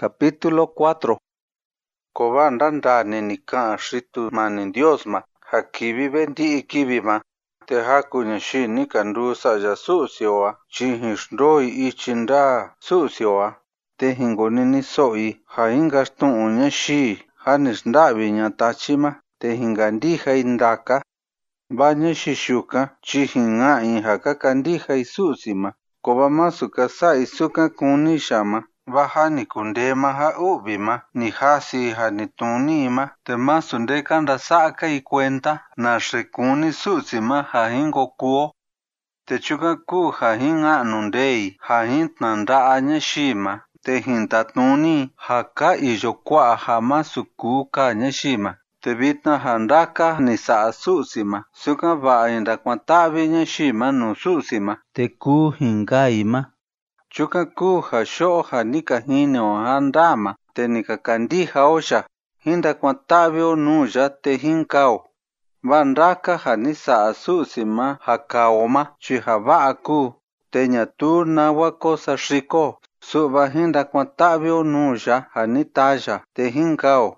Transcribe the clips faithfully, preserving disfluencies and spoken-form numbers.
Capítulo cuatro. Koba ndandane ni kaan shitu mani Dios ma hakibi bendi ikibi ma te hakunya shi ni kandu sa ya susioa chihin shroi ichinda susioa te hingoni ni soi hainga stuunya shi hanis ndabi nya tachima te hingandi haindaka banya shishuka chihinga in hakakandi haisusima koba masuka sa isuka kuni shama bahani kundema ha ubima ni hasi hani tunima te masunde kanda saka y cuenta na shekuni susima hahingo kuo te chuka ku hahinga nundei hahin nanda anya shima te hintatuni haka iyo kwa hamasuku kanya shima te bitna handaka ni saa susima suka ba inda kwantabi nya shima nu susima te ku hingaima chuka ku hasho hanika hino handama te nika kandiha osha hinda kwantabio nuja te hinkao bandaka hanisa asusima hakaoma chihabaa ku te nyatu nawa kosa shiko suba hinda kwantabio nuja hanitaya te hinkao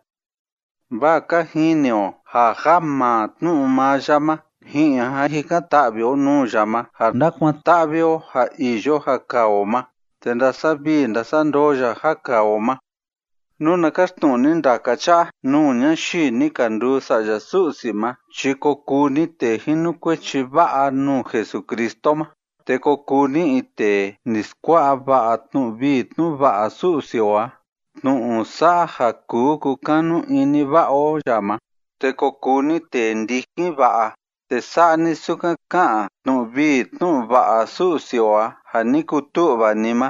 baka hinio hahama numayama hiya hikatabio nujama handa kwantabio ha iyo hakaoma tenda sabi nda sandoja hakaoma nuna kastuni ndakacha nunya shi ni kandu sa yasusima chiko kuni te hinukwe chibaa nu Jesucristo ma te kokuni ite niskwa baa tu bitnu baa susioa nu usa haku kukanu ini bao yama te kokuni te ndiki baa te sani suka kaa nu bitnu baa susioa hanikutu banima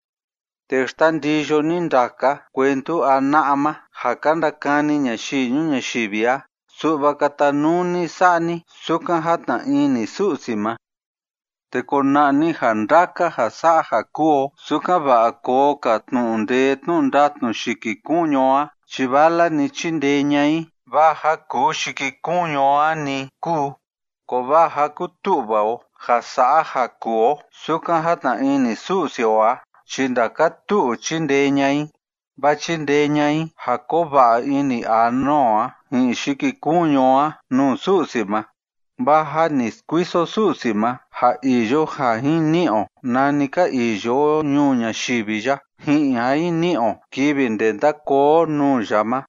te standillo nindaka cuento anama hakanda kani nyashinyu nyashibia suba katanuni sani suka hata ini susima te konani handaka hasa hakuo suka ba ko katnunde tnundatnu shikikunyoa chibala ni chindeñai baja ku shikikunyoa ni ku ko baja kutubao hasa hakuo suka hata ini susioa chindaka tu chindeñai ba chindeñai hakoba ini anoa in shikikunyoa nu susima baja niskuiso susima ha iyo ha hinio nanika iyo ñuña shibiya hi hai nio kibindenda ko nu yama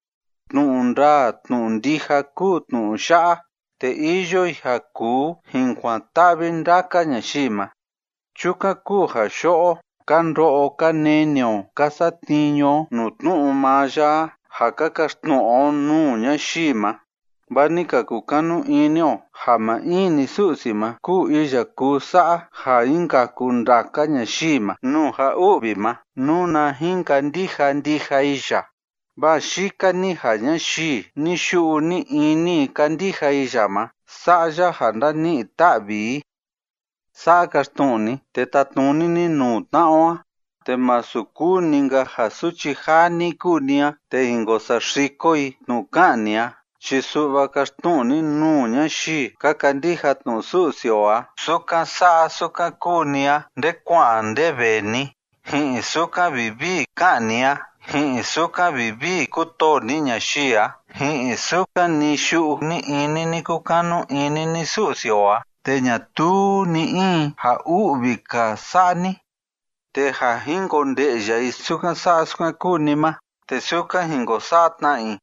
tnunda tnundiha ku tnusha te iyo haku hinkwatabi ndaka nyashima chuka ku hasho kanro kanenio kasatiño nutnu maya hakakastno nu nyashima banika kukanu inio hama ini susima ku iya ku sa ha inka kundaka nyashima nu ha ubima nu na hinka ndiha ndiha iya ba shika ni ha nyashi ni shu ni ini kandiha iya ma sa ya handa ni tabi sa kastuni te tatuni ni nu taoa te masuku ninga hasuchi hani kunia te hingo sa shikoi nu kania chisuba kastuni nu nyashi kakandiha nu susioa suka sa suka kunia de kwan de beni hi suka bibi kania hi suka bibi kutoni nyashia hi suka ni shu ni ini ni kukanu ini ni susioa te nyatu ni in ha ubika sani te ha hingo ndeja isuka sa suka kunima te suka hingo satna in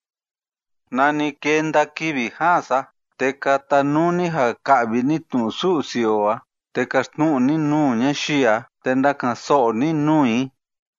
nani kenda kibi hasa te katanuni ha kabi ni tu susioa te kastuni nu nyashia te ndaka so ni nui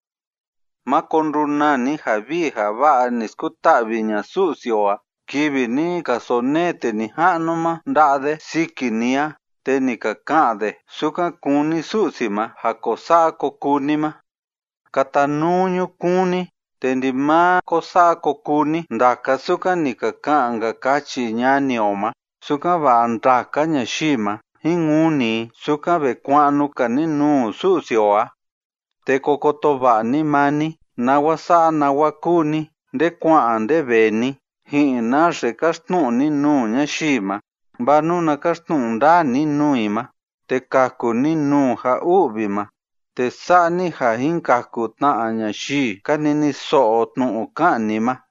makonrunani habi haba niskutabi nya susioa kibi ni kasonete ni hanuma ndade sikinia te ni kakade suka kuni susima hakosa kokunima katanunyu kuni te ndima kosa kokuni ndaka suka ni kakanga kachi nyanioma suka ba ndaka nyashima hinguni suka be kwanu kaninu susioa te kokotoba ni mani nawasa nawakuni de kwaan de beni hina rekastuni nu nyashima banu nakastunda ni nuima te kaku ni nu ha ubima te sa'a ni ja jinkaku tna'a ñayii ka nini so'o tnu'u ka'an ni ma.